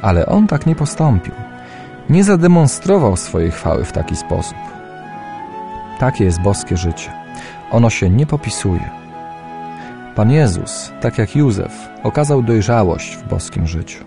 Ale on tak nie postąpił. Nie zademonstrował swojej chwały w taki sposób. Takie jest boskie życie. Ono się nie popisuje. Pan Jezus, tak jak Józef, okazał dojrzałość w boskim życiu.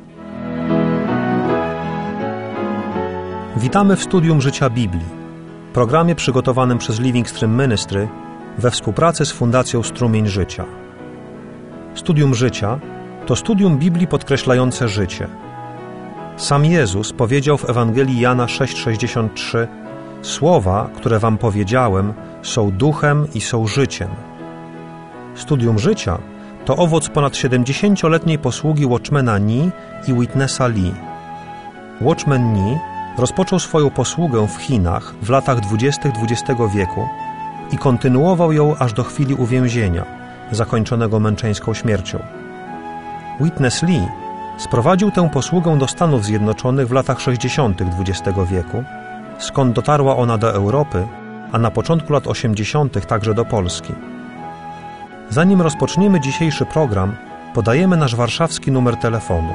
Witamy w Studium Życia Biblii, programie przygotowanym przez Living Stream Ministry we współpracy z Fundacją Strumień Życia. Studium Życia to studium Biblii podkreślające życie. Sam Jezus powiedział w Ewangelii Jana 6,63: Słowa, które wam powiedziałem, są duchem i są życiem. Studium Życia to owoc ponad 70-letniej posługi Watchmana Nee i Witnessa Lee. Watchman Nee rozpoczął swoją posługę w Chinach w latach 20. XX wieku i kontynuował ją aż do chwili uwięzienia, zakończonego męczeńską śmiercią. Witness Lee sprowadził tę posługę do Stanów Zjednoczonych w latach 60. XX wieku, skąd dotarła ona do Europy, a na początku lat 80. także do Polski. Zanim rozpoczniemy dzisiejszy program, podajemy nasz warszawski numer telefonu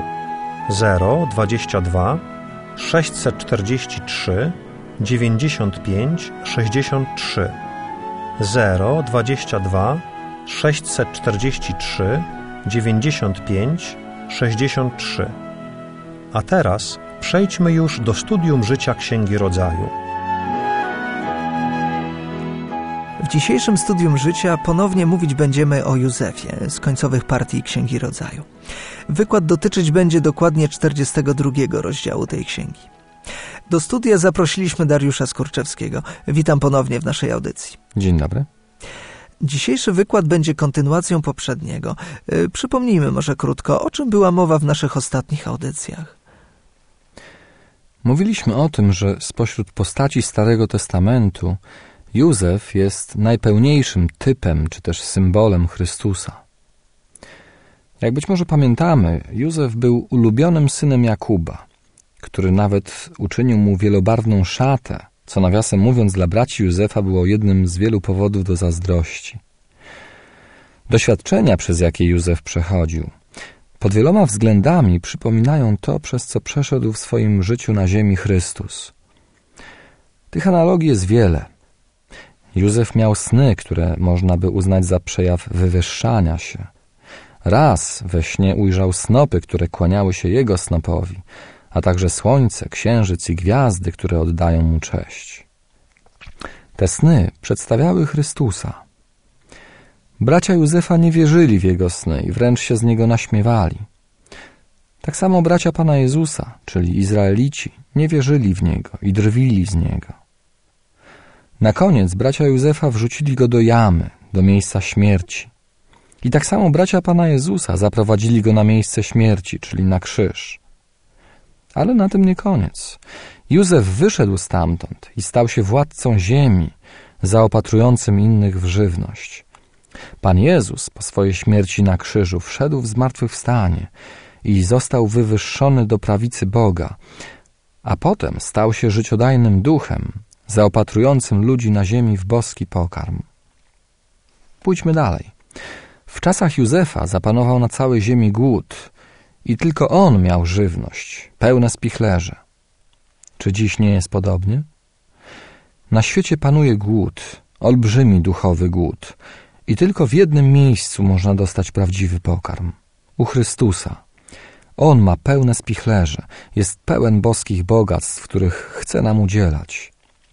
022 643 95 63 022 643 95 63. A teraz przejdźmy już do studium życia Księgi Rodzaju. W dzisiejszym studium życia ponownie mówić będziemy o Józefie z końcowych partii Księgi Rodzaju. Wykład dotyczyć będzie dokładnie 42 rozdziału tej księgi. Do studia zaprosiliśmy Dariusza Skurczewskiego. Witam ponownie w naszej audycji. Dzień dobry. Dzisiejszy wykład będzie kontynuacją poprzedniego. Przypomnijmy może krótko, o czym była mowa w naszych ostatnich audycjach. Mówiliśmy o tym, że spośród postaci Starego Testamentu Józef jest najpełniejszym typem, czy też symbolem Chrystusa. Jak być może pamiętamy, Józef był ulubionym synem Jakuba, który nawet uczynił mu wielobarwną szatę, co nawiasem mówiąc dla braci Józefa było jednym z wielu powodów do zazdrości. Doświadczenia, przez jakie Józef przechodził, pod wieloma względami przypominają to, przez co przeszedł w swoim życiu na ziemi Chrystus. Tych analogii jest wiele. Józef miał sny, które można by uznać za przejaw wywyższania się. Raz we śnie ujrzał snopy, które kłaniały się jego snopowi, a także słońce, księżyc i gwiazdy, które oddają mu cześć. Te sny przedstawiały Chrystusa. Bracia Józefa nie wierzyli w jego sny i wręcz się z niego naśmiewali. Tak samo bracia Pana Jezusa, czyli Izraelici, nie wierzyli w niego i drwili z niego. Na koniec bracia Józefa wrzucili go do jamy, do miejsca śmierci. I tak samo bracia Pana Jezusa zaprowadzili go na miejsce śmierci, czyli na krzyż. Ale na tym nie koniec. Józef wyszedł stamtąd i stał się władcą ziemi, zaopatrującym innych w żywność. Pan Jezus po swojej śmierci na krzyżu wszedł w zmartwychwstanie i został wywyższony do prawicy Boga, a potem stał się życiodajnym duchem, zaopatrującym ludzi na ziemi w boski pokarm. Pójdźmy dalej. W czasach Józefa zapanował na całej ziemi głód i tylko on miał żywność, pełne spichlerze. Czy dziś nie jest podobnie? Na świecie panuje głód, olbrzymi duchowy głód i tylko w jednym miejscu można dostać prawdziwy pokarm. U Chrystusa. On ma pełne spichlerze, jest pełen boskich bogactw, których chce nam udzielać.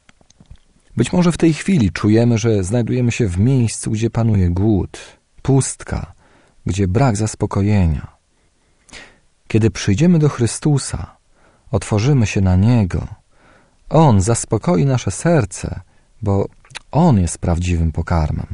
Być może w tej chwili czujemy, że znajdujemy się w miejscu, gdzie panuje głód, pustka, gdzie brak zaspokojenia. Kiedy przyjdziemy do Chrystusa, otworzymy się na Niego, On zaspokoi nasze serce, bo On jest prawdziwym pokarmem.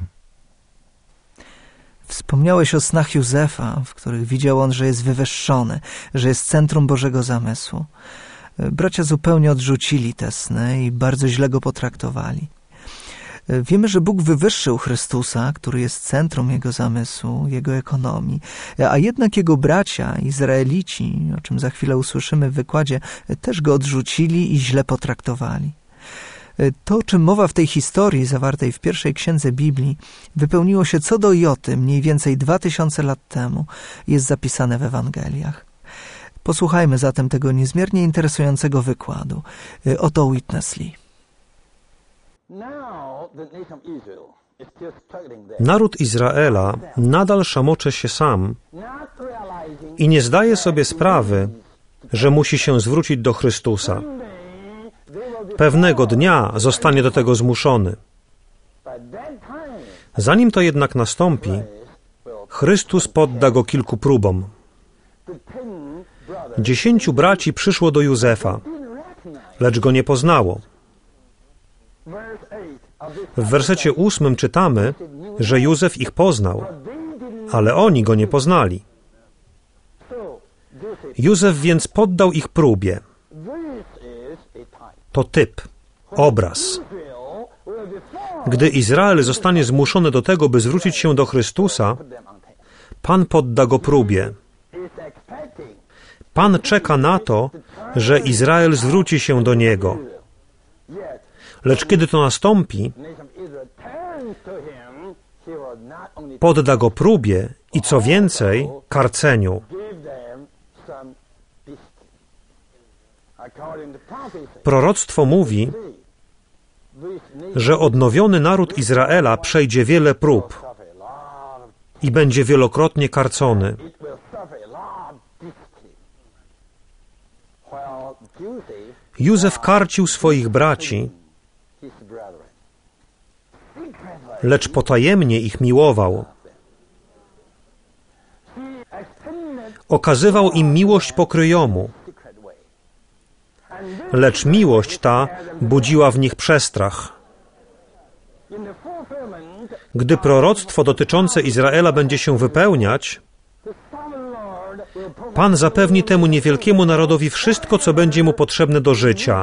Wspomniałeś o snach Józefa, w których widział on, że jest wywyższony, że jest centrum Bożego zamysłu. Bracia zupełnie odrzucili te sny i bardzo źle go potraktowali. Wiemy, że Bóg wywyższył Chrystusa, który jest centrum Jego zamysłu, Jego ekonomii, a jednak Jego bracia, Izraelici, o czym za chwilę usłyszymy w wykładzie, też Go odrzucili i źle potraktowali. To, o czym mowa w tej historii zawartej w pierwszej księdze Biblii, wypełniło się co do joty mniej więcej 2000 lat temu, jest zapisane w Ewangeliach. Posłuchajmy zatem tego niezmiernie interesującego wykładu. Oto Witness Lee. Naród Izraela nadal szamocze się sam i nie zdaje sobie sprawy, że musi się zwrócić do Chrystusa. Pewnego dnia zostanie do tego zmuszony. Zanim to jednak nastąpi, Chrystus podda go kilku próbom. 10 braci przyszło do Józefa, lecz go nie poznało. W wersecie 8 czytamy, że Józef ich poznał, ale oni go nie poznali. Józef więc poddał ich próbie. To typ, obraz. Gdy Izrael zostanie zmuszony do tego, by zwrócić się do Chrystusa, Pan podda go próbie. Pan czeka na to, że Izrael zwróci się do Niego. Lecz kiedy to nastąpi, podda go próbie i co więcej, karceniu. Proroctwo mówi, że odnowiony naród Izraela przejdzie wiele prób i będzie wielokrotnie karcony. Józef karcił swoich braci, lecz potajemnie ich miłował. Okazywał im miłość pokryjomu, lecz miłość ta budziła w nich przestrach. Gdy proroctwo dotyczące Izraela będzie się wypełniać, Pan zapewni temu niewielkiemu narodowi wszystko, co będzie mu potrzebne do życia.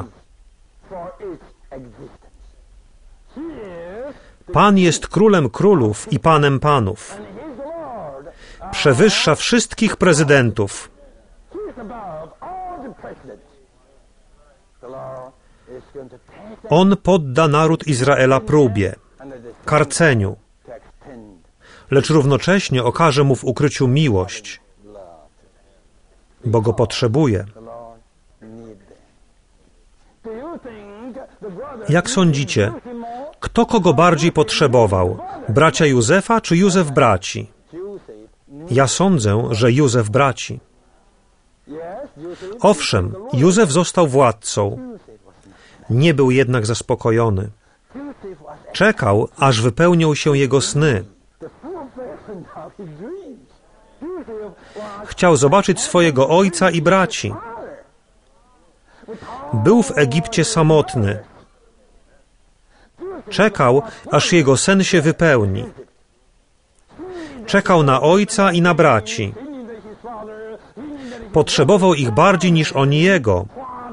Pan jest królem królów i panem panów. Przewyższa wszystkich prezydentów. On podda naród Izraela próbie, karceniu, lecz równocześnie okaże mu w ukryciu miłość, bo go potrzebuje. Jak sądzicie, kto kogo bardziej potrzebował? Bracia Józefa czy Józef braci? Ja sądzę, że Józef braci. Owszem, Józef został władcą. Nie był jednak zaspokojony. Czekał, aż wypełnią się jego sny. Chciał zobaczyć swojego ojca i braci. Był w Egipcie samotny. Czekał, aż jego sen się wypełni. Czekał na ojca i na braci. Potrzebował ich bardziej niż oni jego.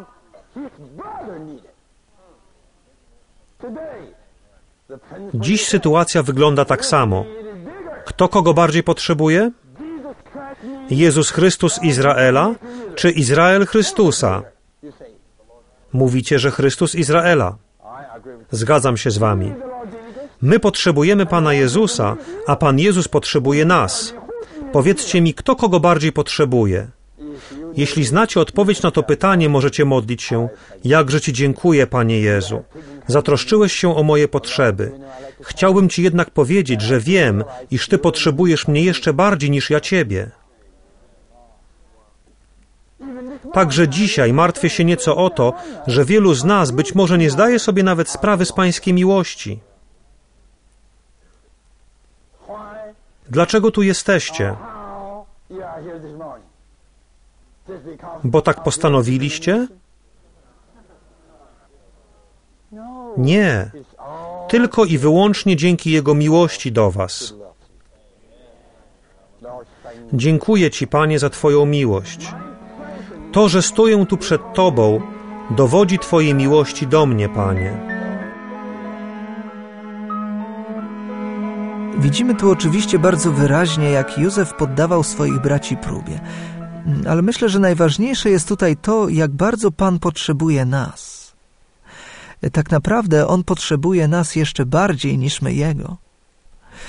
Dziś sytuacja wygląda tak samo. Kto kogo bardziej potrzebuje? Jezus Chrystus Izraela, czy Izrael Chrystusa? Mówicie, że Chrystus Izraela. Zgadzam się z wami. My potrzebujemy Pana Jezusa, a Pan Jezus potrzebuje nas. Powiedzcie mi, kto kogo bardziej potrzebuje? Jeśli znacie odpowiedź na to pytanie, możecie modlić się: jakże Ci dziękuję, Panie Jezu. Zatroszczyłeś się o moje potrzeby. Chciałbym Ci jednak powiedzieć, że wiem, iż Ty potrzebujesz mnie jeszcze bardziej niż ja Ciebie. Także dzisiaj martwię się nieco o to, że wielu z nas być może nie zdaje sobie nawet sprawy z Pańskiej miłości. Dlaczego tu jesteście? Bo tak postanowiliście? Nie. Tylko i wyłącznie dzięki Jego miłości do was. Dziękuję Ci, Panie, za Twoją miłość. To, że stoję tu przed Tobą, dowodzi Twojej miłości do mnie, Panie. Widzimy tu oczywiście bardzo wyraźnie, jak Józef poddawał swoich braci próbie. Ale myślę, że najważniejsze jest tutaj to, jak bardzo Pan potrzebuje nas. Tak naprawdę On potrzebuje nas jeszcze bardziej niż my Jego.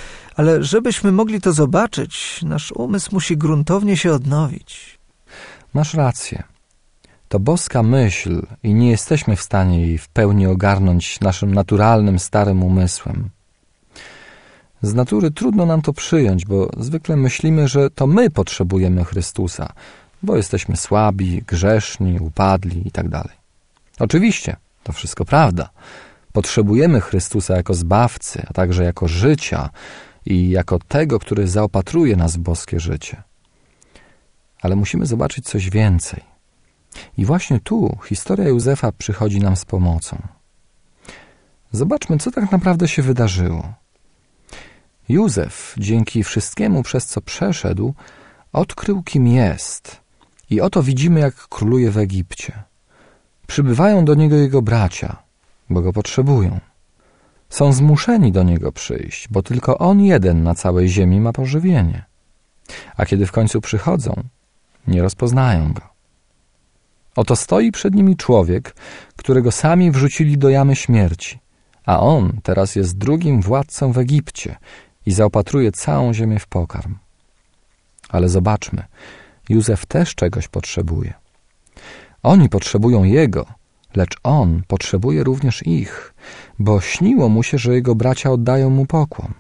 Ale żebyśmy mogli to zobaczyć, nasz umysł musi gruntownie się odnowić. Masz rację. To boska myśl i nie jesteśmy w stanie jej w pełni ogarnąć naszym naturalnym, starym umysłem. Z natury trudno nam to przyjąć, bo zwykle myślimy, że to my potrzebujemy Chrystusa, bo jesteśmy słabi, grzeszni, upadli itd. Oczywiście, to wszystko prawda. Potrzebujemy Chrystusa jako Zbawcy, a także jako życia i jako tego, który zaopatruje nas w boskie życie. Ale musimy zobaczyć coś więcej. I właśnie tu historia Józefa przychodzi nam z pomocą. Zobaczmy, co tak naprawdę się wydarzyło. Józef, dzięki wszystkiemu, przez co przeszedł, odkrył, kim jest. I oto widzimy, jak króluje w Egipcie. Przybywają do niego jego bracia, bo go potrzebują. Są zmuszeni do niego przyjść, bo tylko on jeden na całej ziemi ma pożywienie. A kiedy w końcu przychodzą, nie rozpoznają go. Oto stoi przed nimi człowiek, którego sami wrzucili do jamy śmierci, a on teraz jest drugim władcą w Egipcie i zaopatruje całą ziemię w pokarm. Ale zobaczmy, Józef też czegoś potrzebuje. Oni potrzebują jego, lecz on potrzebuje również ich, bo śniło mu się, że jego bracia oddają mu pokłon.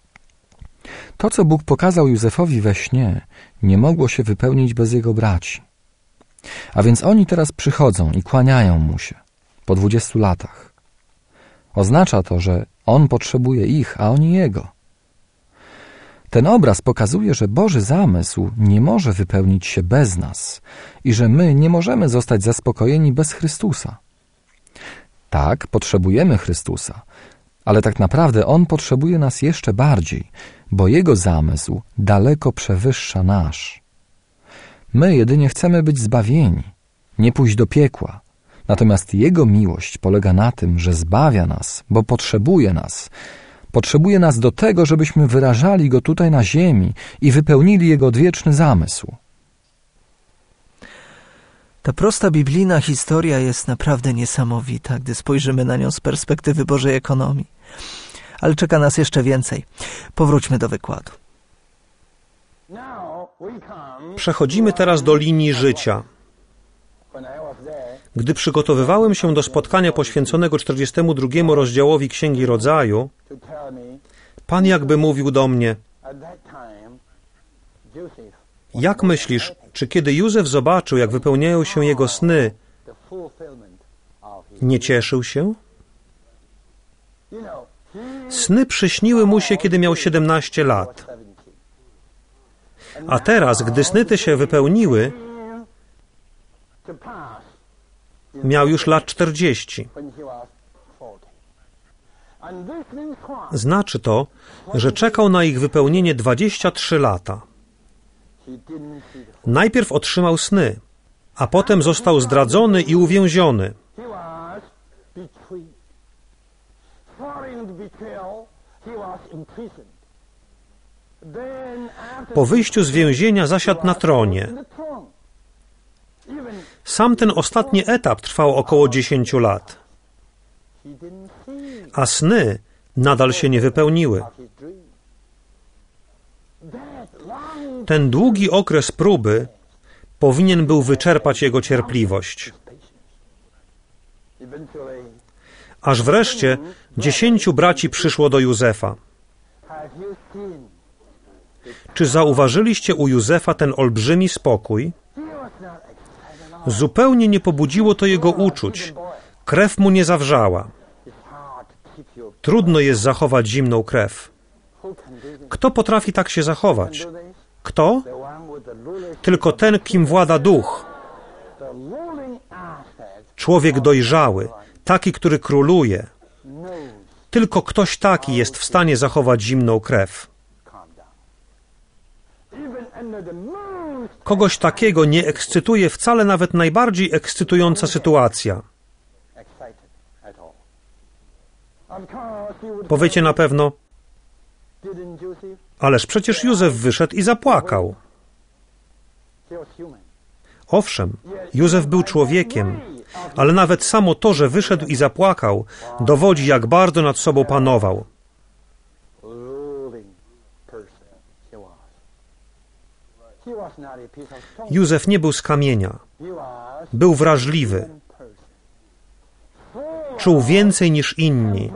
To, co Bóg pokazał Józefowi we śnie, nie mogło się wypełnić bez jego braci. A więc oni teraz przychodzą i kłaniają mu się po 20 latach. Oznacza to, że on potrzebuje ich, a oni jego. Ten obraz pokazuje, że Boży zamysł nie może wypełnić się bez nas i że my nie możemy zostać zaspokojeni bez Chrystusa. Tak, potrzebujemy Chrystusa, ale tak naprawdę On potrzebuje nas jeszcze bardziej, bo Jego zamysł daleko przewyższa nasz. My jedynie chcemy być zbawieni, nie pójść do piekła, natomiast Jego miłość polega na tym, że zbawia nas, bo potrzebuje nas. Potrzebuje nas do tego, żebyśmy wyrażali Go tutaj na ziemi i wypełnili Jego odwieczny zamysł. Ta prosta biblijna historia jest naprawdę niesamowita, gdy spojrzymy na nią z perspektywy Bożej ekonomii. Ale czeka nas jeszcze więcej. Powróćmy do wykładu. Przechodzimy teraz do linii życia. Gdy przygotowywałem się do spotkania poświęconego 42 rozdziałowi Księgi Rodzaju, Pan jakby mówił do mnie: jak myślisz, czy kiedy Józef zobaczył, jak wypełniają się jego sny, nie cieszył się? Sny przyśniły mu się, kiedy miał 17 lat. A teraz, gdy sny te się wypełniły, miał już lat 40. Znaczy to, że czekał na ich wypełnienie 23 lata. Najpierw otrzymał sny, a potem został zdradzony i uwięziony. Po wyjściu z więzienia zasiadł na tronie. Sam ten ostatni etap trwał około 10 lat. A sny nadal się nie wypełniły. Ten długi okres próby powinien był wyczerpać jego cierpliwość. Aż wreszcie 10 braci przyszło do Józefa. Czy zauważyliście u Józefa ten olbrzymi spokój? Zupełnie nie pobudziło to jego uczuć. Krew mu nie zawrzała. Trudno jest zachować zimną krew. Kto potrafi tak się zachować? Kto? Tylko ten, kim włada duch. Człowiek dojrzały, taki, który króluje. Tylko ktoś taki jest w stanie zachować zimną krew. Kogoś takiego nie ekscytuje wcale nawet najbardziej ekscytująca sytuacja. Powiecie na pewno: ależ przecież Józef wyszedł i zapłakał. Owszem, Józef był człowiekiem, ale nawet samo to, że wyszedł i zapłakał, dowodzi, jak bardzo nad sobą panował. Józef nie był z kamienia. Był wrażliwy. Czuł więcej niż inni.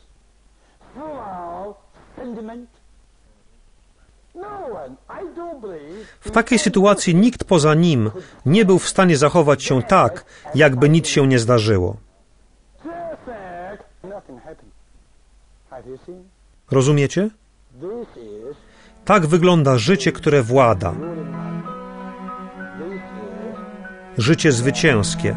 W takiej sytuacji nikt poza nim nie był w stanie zachować się tak, jakby nic się nie zdarzyło. Rozumiecie? Tak wygląda życie, które włada. Życie zwycięskie.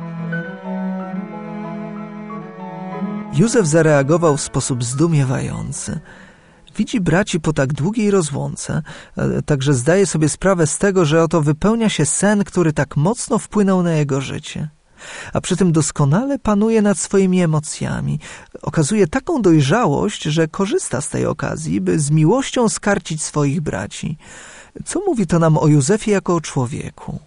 Józef zareagował w sposób zdumiewający. Widzi braci po tak długiej rozłące, także zdaje sobie sprawę z tego, że oto wypełnia się sen, który tak mocno wpłynął na jego życie. A przy tym doskonale panuje nad swoimi emocjami. Okazuje taką dojrzałość, że korzysta z tej okazji, by z miłością skarcić swoich braci. Co mówi to nam o Józefie jako o człowieku?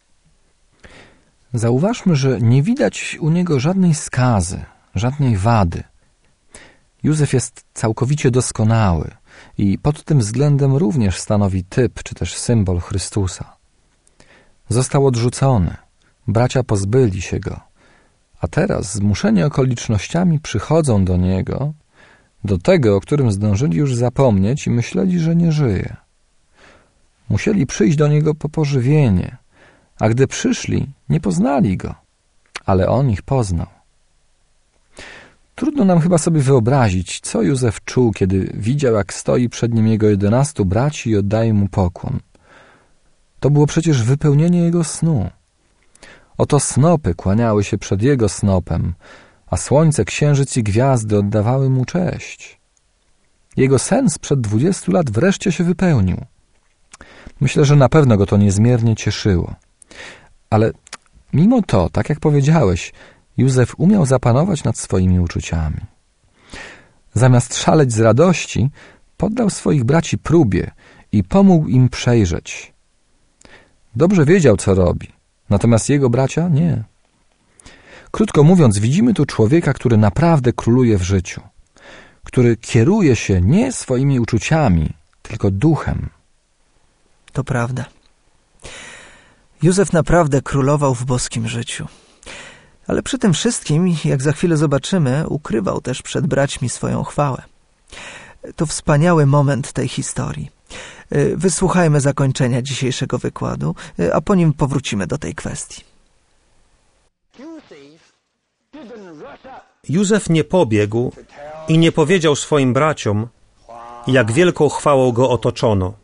Zauważmy, że nie widać u niego żadnej skazy, żadnej wady. Józef jest całkowicie doskonały i pod tym względem również stanowi typ, czy też symbol Chrystusa. Został odrzucony, bracia pozbyli się go, a teraz zmuszeni okolicznościami przychodzą do niego, do tego, o którym zdążyli już zapomnieć i myśleli, że nie żyje. Musieli przyjść do niego po pożywienie, a gdy przyszli, nie poznali go, ale on ich poznał. Trudno nam chyba sobie wyobrazić, co Józef czuł, kiedy widział, jak stoi przed nim jego 11 braci i oddaje mu pokłon. To było przecież wypełnienie jego snu. Oto snopy kłaniały się przed jego snopem, a słońce, księżyc i gwiazdy oddawały mu cześć. Jego sen sprzed 20 lat wreszcie się wypełnił. Myślę, że na pewno go to niezmiernie cieszyło. Ale mimo to, tak jak powiedziałeś, Józef umiał zapanować nad swoimi uczuciami. Zamiast szaleć z radości, poddał swoich braci próbie i pomógł im przejrzeć. Dobrze wiedział, co robi, natomiast jego bracia nie. Krótko mówiąc, widzimy tu człowieka, który naprawdę króluje w życiu, który kieruje się nie swoimi uczuciami, tylko duchem. To prawda. Józef naprawdę królował w boskim życiu. Ale przy tym wszystkim, jak za chwilę zobaczymy, ukrywał też przed braćmi swoją chwałę. To wspaniały moment tej historii. Wysłuchajmy zakończenia dzisiejszego wykładu, a po nim powrócimy do tej kwestii. Józef nie pobiegł i nie powiedział swoim braciom, jak wielką chwałą go otoczono.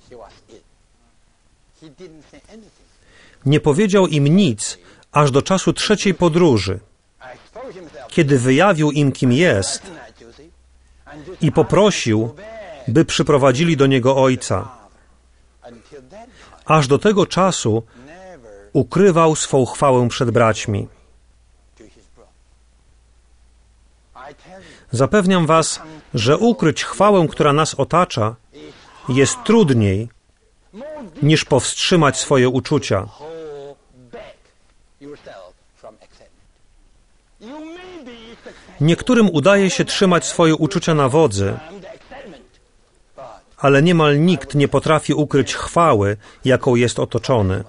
Nie powiedział im nic, aż do czasu 3. podróży, kiedy wyjawił im, kim jest i poprosił, by przyprowadzili do niego ojca. Aż do tego czasu ukrywał swą chwałę przed braćmi. Zapewniam was, że ukryć chwałę, która nas otacza, jest trudniej, niż powstrzymać swoje uczucia. Niektórym udaje się trzymać swoje uczucia na wodzy, ale niemal nikt nie potrafi ukryć chwały, jaką jest otoczony.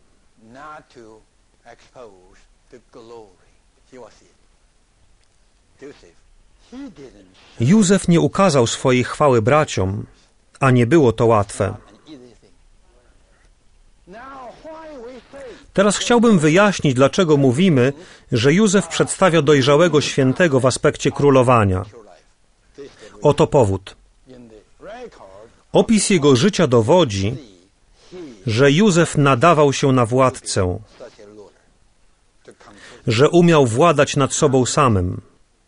Józef nie ukazał swojej chwały braciom, a nie było to łatwe. Teraz chciałbym wyjaśnić, dlaczego mówimy, że Józef przedstawia dojrzałego świętego w aspekcie królowania. Oto powód. Opis jego życia dowodzi, że Józef nadawał się na władcę, że umiał władać nad sobą samym.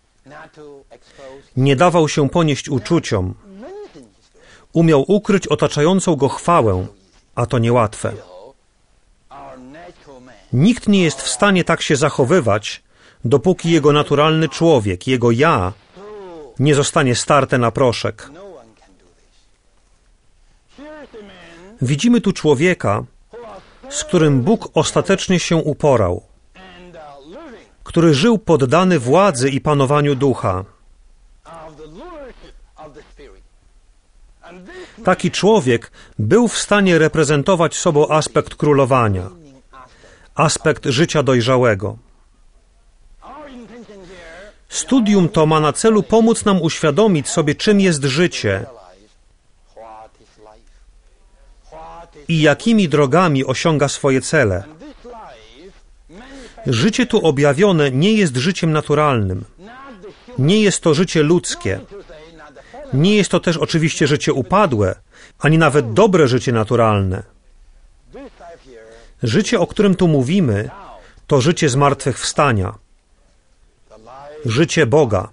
Nie dawał się ponieść uczuciom. Umiał ukryć otaczającą go chwałę, a to niełatwe. Nikt nie jest w stanie tak się zachowywać, dopóki jego naturalny człowiek, jego ja, nie zostanie starte na proszek. Widzimy tu człowieka, z którym Bóg ostatecznie się uporał, który żył poddany władzy i panowaniu ducha. Taki człowiek był w stanie reprezentować sobą aspekt królowania, aspekt życia dojrzałego. Studium to ma na celu pomóc nam uświadomić sobie, czym jest życie i jakimi drogami osiąga swoje cele. Życie tu objawione nie jest życiem naturalnym. Nie jest to życie ludzkie. Nie jest to też oczywiście życie upadłe, ani nawet dobre życie naturalne. Życie, o którym tu mówimy, to życie zmartwychwstania. Życie Boga.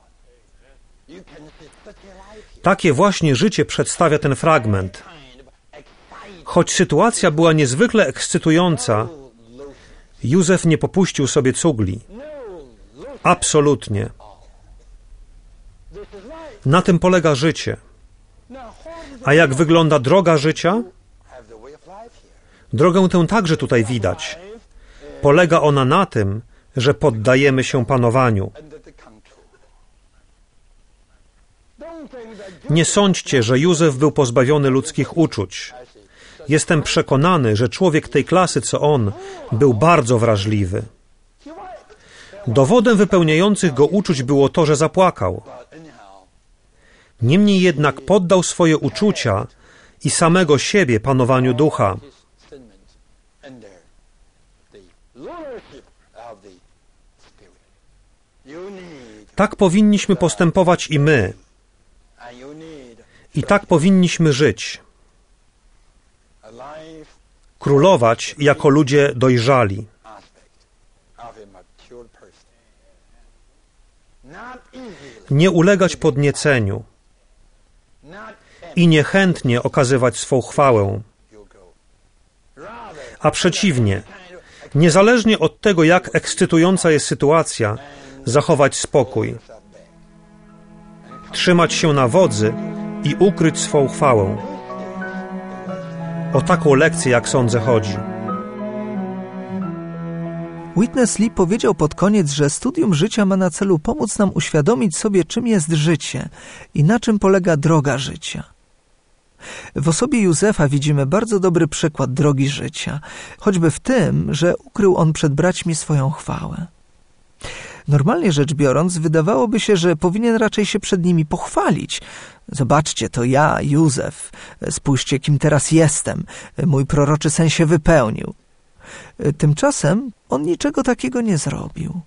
Takie właśnie życie przedstawia ten fragment. Choć sytuacja była niezwykle ekscytująca, Józef nie popuścił sobie cugli. Absolutnie. Na tym polega życie. A jak wygląda droga życia? Drogę tę także tutaj widać. Polega ona na tym, że poddajemy się panowaniu. Nie sądźcie, że Józef był pozbawiony ludzkich uczuć. Jestem przekonany, że człowiek tej klasy, co on, był bardzo wrażliwy. Dowodem wypełniających go uczuć było to, że zapłakał. Niemniej jednak poddał swoje uczucia i samego siebie panowaniu ducha. Tak powinniśmy postępować i my. I tak powinniśmy żyć. Królować jako ludzie dojrzali. Nie ulegać podnieceniu i niechętnie okazywać swą chwałę. A przeciwnie, niezależnie od tego, jak ekscytująca jest sytuacja, zachować spokój, trzymać się na wodzy i ukryć swą chwałę. O taką lekcję, jak sądzę, chodzi. Witness Lee powiedział pod koniec, że studium życia ma na celu pomóc nam uświadomić sobie, czym jest życie i na czym polega droga życia. W osobie Józefa widzimy bardzo dobry przykład drogi życia, choćby w tym, że ukrył on przed braćmi swoją chwałę. Normalnie rzecz biorąc, wydawałoby się, że powinien raczej się przed nimi pochwalić. Zobaczcie, to ja, Józef. Spójrzcie, kim teraz jestem. Mój proroczy sen się wypełnił. Tymczasem on niczego takiego nie zrobił.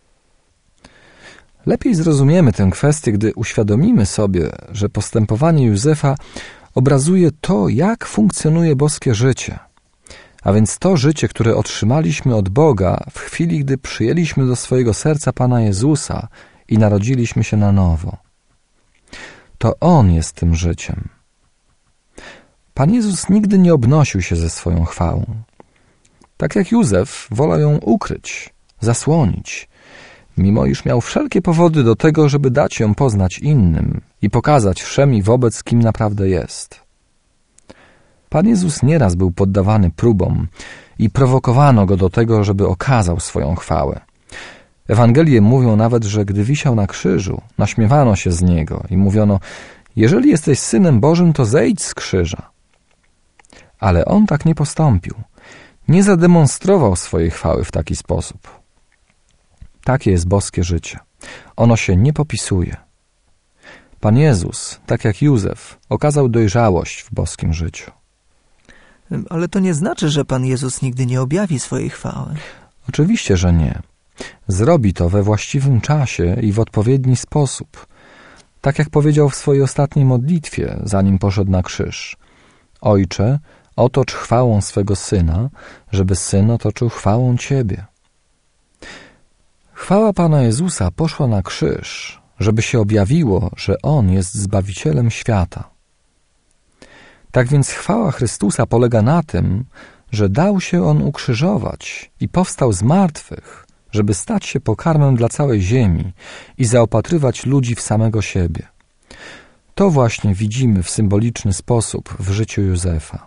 Lepiej zrozumiemy tę kwestię, gdy uświadomimy sobie, że postępowanie Józefa obrazuje to, jak funkcjonuje boskie życie. A więc to życie, które otrzymaliśmy od Boga w chwili, gdy przyjęliśmy do swojego serca Pana Jezusa i narodziliśmy się na nowo. To On jest tym życiem. Pan Jezus nigdy nie obnosił się ze swoją chwałą. Tak jak Józef, wolał ją ukryć, zasłonić, mimo iż miał wszelkie powody do tego, żeby dać ją poznać innym i pokazać wszemi wobec, kim naprawdę jest. Pan Jezus nieraz był poddawany próbom i prowokowano Go do tego, żeby okazał swoją chwałę. Ewangelie mówią nawet, że gdy wisiał na krzyżu, naśmiewano się z Niego i mówiono: jeżeli jesteś Synem Bożym, to zejdź z krzyża. Ale On tak nie postąpił. Nie zademonstrował swojej chwały w taki sposób. Takie jest boskie życie. Ono się nie popisuje. Pan Jezus, tak jak Józef, okazał dojrzałość w boskim życiu. Ale to nie znaczy, że Pan Jezus nigdy nie objawi swojej chwały. Oczywiście, że nie. Zrobi to we właściwym czasie i w odpowiedni sposób. Tak jak powiedział w swojej ostatniej modlitwie, zanim poszedł na krzyż. Ojcze, otocz chwałą swego Syna, żeby Syn otoczył chwałą Ciebie. Chwała Pana Jezusa poszła na krzyż, żeby się objawiło, że On jest Zbawicielem świata. Tak więc chwała Chrystusa polega na tym, że dał się On ukrzyżować i powstał z martwych, żeby stać się pokarmem dla całej ziemi i zaopatrywać ludzi w samego siebie. To właśnie widzimy w symboliczny sposób w życiu Józefa.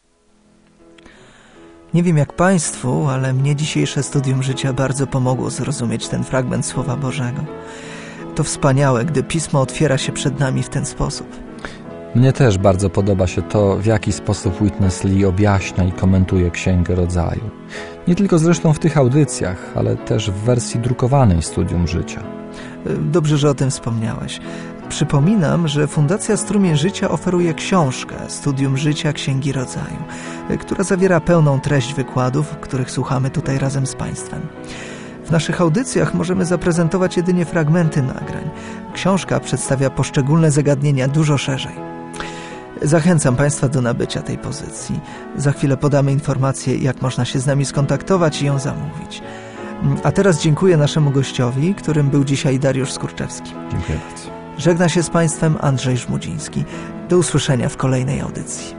Nie wiem jak Państwu, ale mnie dzisiejsze studium życia bardzo pomogło zrozumieć ten fragment Słowa Bożego. To wspaniałe, gdy Pismo otwiera się przed nami w ten sposób. Mnie też bardzo podoba się to, w jaki sposób Witness Lee objaśnia i komentuje Księgę Rodzaju. Nie tylko zresztą w tych audycjach, ale też w wersji drukowanej Studium Życia. Dobrze, że o tym wspomniałeś. Przypominam, że Fundacja Strumień Życia oferuje książkę Studium Życia Księgi Rodzaju, która zawiera pełną treść wykładów, których słuchamy tutaj razem z Państwem. W naszych audycjach możemy zaprezentować jedynie fragmenty nagrań. Książka przedstawia poszczególne zagadnienia dużo szerzej. Zachęcam Państwa do nabycia tej pozycji. Za chwilę podamy informację, jak można się z nami skontaktować i ją zamówić. A teraz dziękuję naszemu gościowi, którym był dzisiaj Dariusz Skurczewski. Dziękuję bardzo. Żegna się z Państwem Andrzej Żmudziński. Do usłyszenia w kolejnej audycji.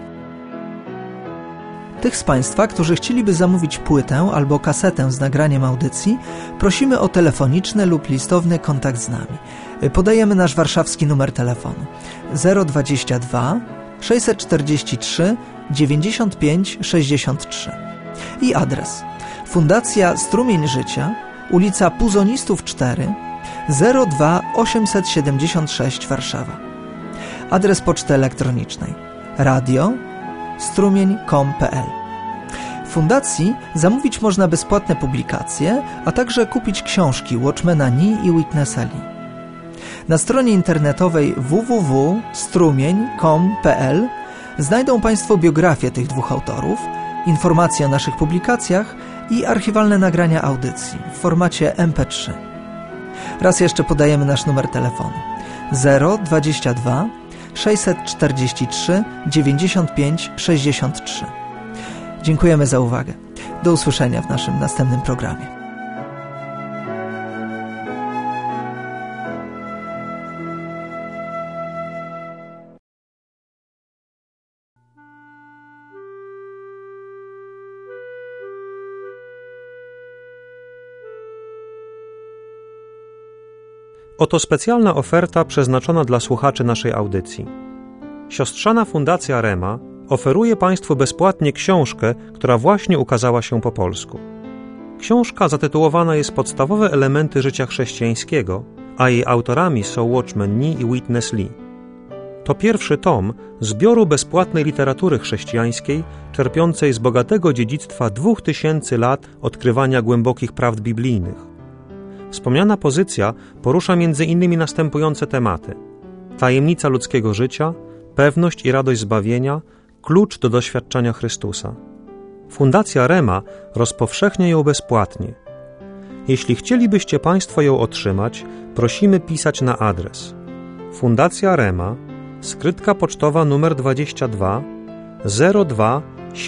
Tych z Państwa, którzy chcieliby zamówić płytę albo kasetę z nagraniem audycji, prosimy o telefoniczny lub listowny kontakt z nami. Podajemy nasz warszawski numer telefonu 022 643 95 63 i adres Fundacja Strumień Życia, ulica Puzonistów 4, 02 876 Warszawa. Adres poczty elektronicznej radio@strumień.com.pl. W fundacji zamówić można bezpłatne publikacje, a także kupić książki Watchmana Nee i Witnessa Lee. Na stronie internetowej www.strumień.com.pl znajdą Państwo biografię tych dwóch autorów, informacje o naszych publikacjach i archiwalne nagrania audycji w formacie MP3. Raz jeszcze podajemy nasz numer telefonu 022 643 95 63. Dziękujemy za uwagę. Do usłyszenia w naszym następnym programie. Oto specjalna oferta przeznaczona dla słuchaczy naszej audycji. Siostrzana Fundacja Rema oferuje Państwu bezpłatnie książkę, która właśnie ukazała się po polsku. Książka zatytułowana jest Podstawowe elementy życia chrześcijańskiego, a jej autorami są Watchman Nee i Witness Lee. To pierwszy tom zbioru bezpłatnej literatury chrześcijańskiej, czerpiącej z bogatego dziedzictwa 2000 lat odkrywania głębokich prawd biblijnych. Wspomniana pozycja porusza m.in. następujące tematy: tajemnica ludzkiego życia, pewność i radość zbawienia, klucz do doświadczenia Chrystusa. Fundacja Rema rozpowszechnia ją bezpłatnie. Jeśli chcielibyście Państwo ją otrzymać, prosimy pisać na adres Fundacja Rema, skrytka pocztowa nr 22 02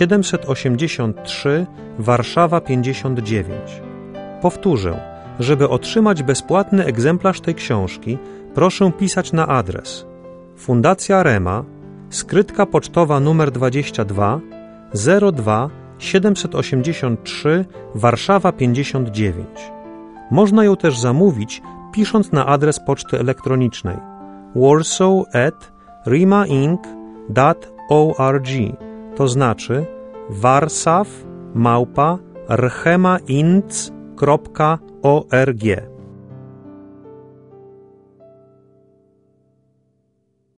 783 Warszawa 59. Powtórzę, żeby otrzymać bezpłatny egzemplarz tej książki, proszę pisać na adres Fundacja Rema, skrytka pocztowa nr 22 02 783 Warszawa 59. Można ją też zamówić, pisząc na adres poczty elektronicznej warsaw@remainc.org, to znaczy warsaw@rhemainc.org.